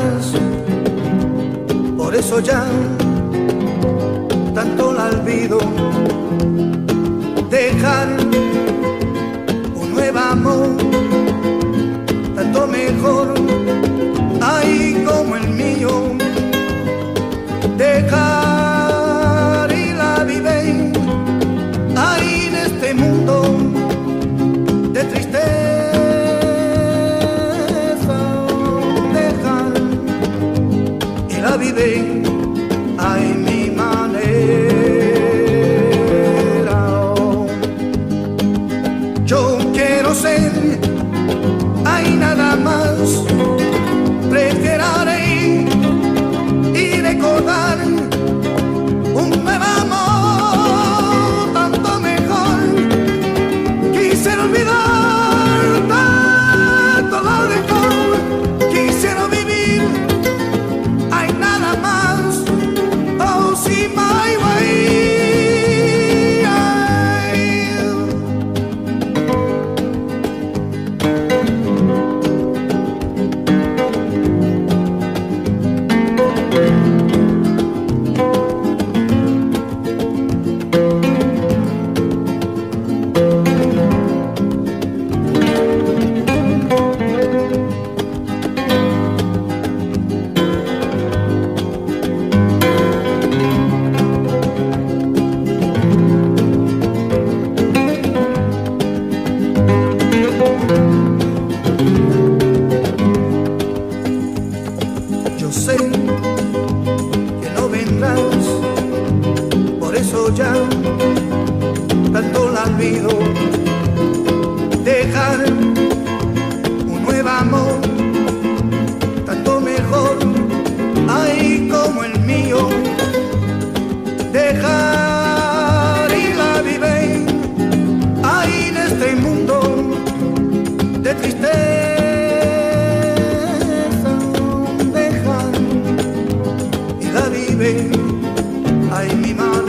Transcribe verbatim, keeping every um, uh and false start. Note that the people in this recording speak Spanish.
vendrás, por eso ya tanto la olvido. Dejar un nuevo amor, tanto mejor, ay como el mío. Dejar y la vive, ay en este mundo de tristeza. Dejar y la vive, ay mi manera. Yo quiero ser, hay nada más, preferiré y recordar un nuevo amor, tanto mejor. Quisiera olvidar tanto lo dejó, quisiera vivir, hay nada más, oh sí, my way. Yo sé que no vendrás, por eso ya tanto la olvido. Dejar un nuevo amor, tanto mejor, ay como el mío. Dejar y la vive, ay en este mundo de tristeza. Dejar y la vive, ay mi madre.